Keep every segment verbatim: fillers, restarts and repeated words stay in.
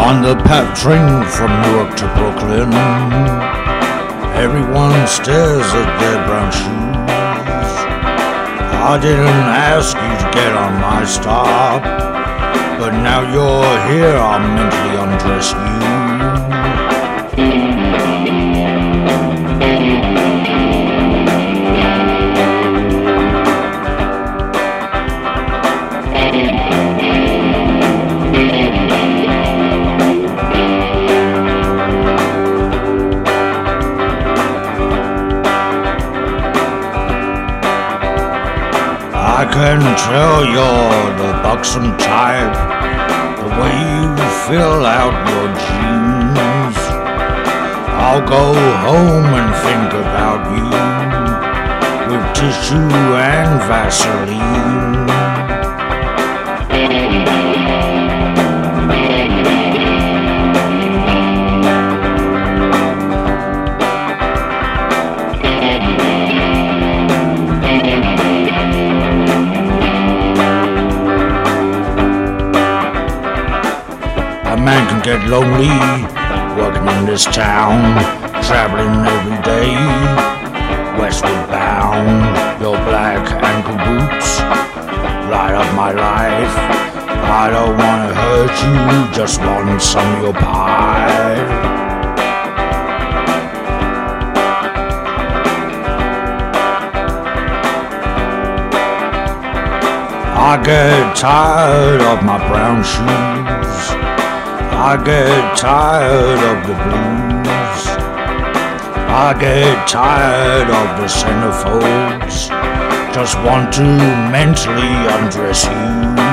On the PATH train from Newark to Brooklyn, everyone stares at their brown shoes. I didn't ask you to get on my stop, but now you're here, I'll mentally undress you. I can tell you're the buxom type, the way you fill out your jeans. I'll go home and think about you with tissue and Vaseline. A man can get lonely working in this town, traveling every day, westward bound. Your black ankle boots light up my life. I don't wanna hurt you, just want some of your pie. I get tired of my brown shoes, I get tired of the blues, I get tired of the centerfolds, just want to mentally undress you.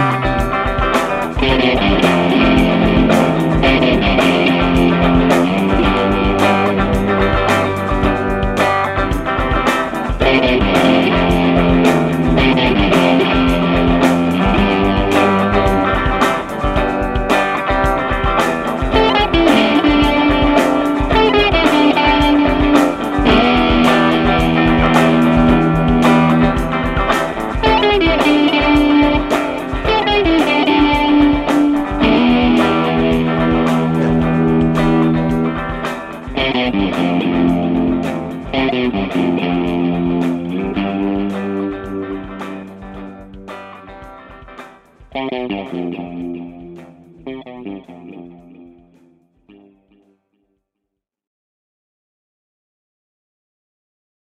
Thank you.